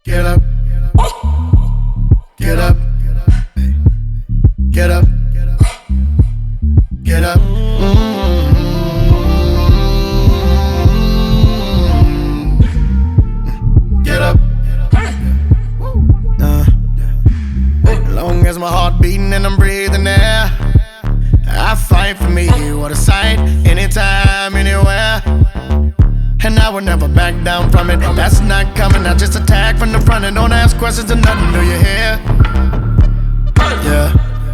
Get up, get up, get up, get up. Get up. Long as my heart beating and I'm breathing air, I fight for me. What a sight, anytime, anywhere. And I will never back down from it. That's not coming, I just attack from the front. And don't ask questions or nothing, do you hear? Yeah.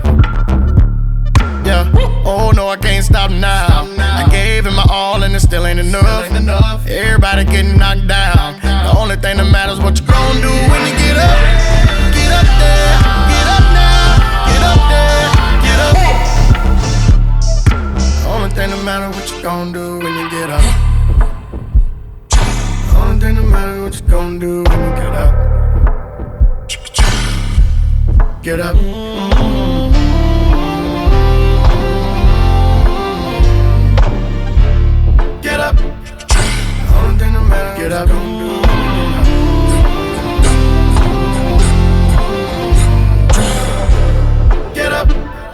Yeah. Oh no, I can't stop now. I gave it my all and it still ain't enough. Everybody getting knocked down. The only thing that matters what you gon' do when you get up. Get up there, get up now. Get up there, get up. The only thing that matters what you gon' do when you get up. The only thing that matters what you gon' do when you get up. Get up. Get up. The only thing that matters. Get up. Get up.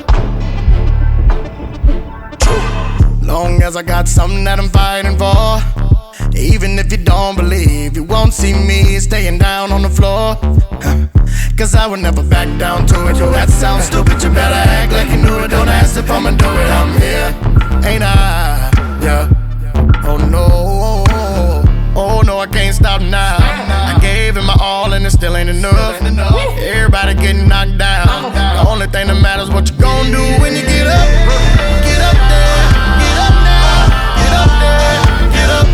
Long as I got something that I'm fighting for. Even if you don't believe, you won't see me staying down on the floor. Cause I would never back down to it. That sounds stupid, you better act like you knew it. Don't ask if I'ma do it, I'm here, ain't I? Yeah. Oh no, oh no, I can't stop now. I gave it my all and it still ain't enough. Everybody getting knocked down. The only thing that matters what you gon' do when you get up. Get up there, get up now. Get up there, get up.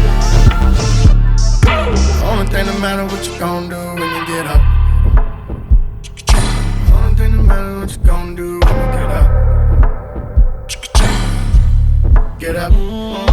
The only thing that matters what you gon' do when you get up. The only thing that matters what you gon' do when you get up. Get up.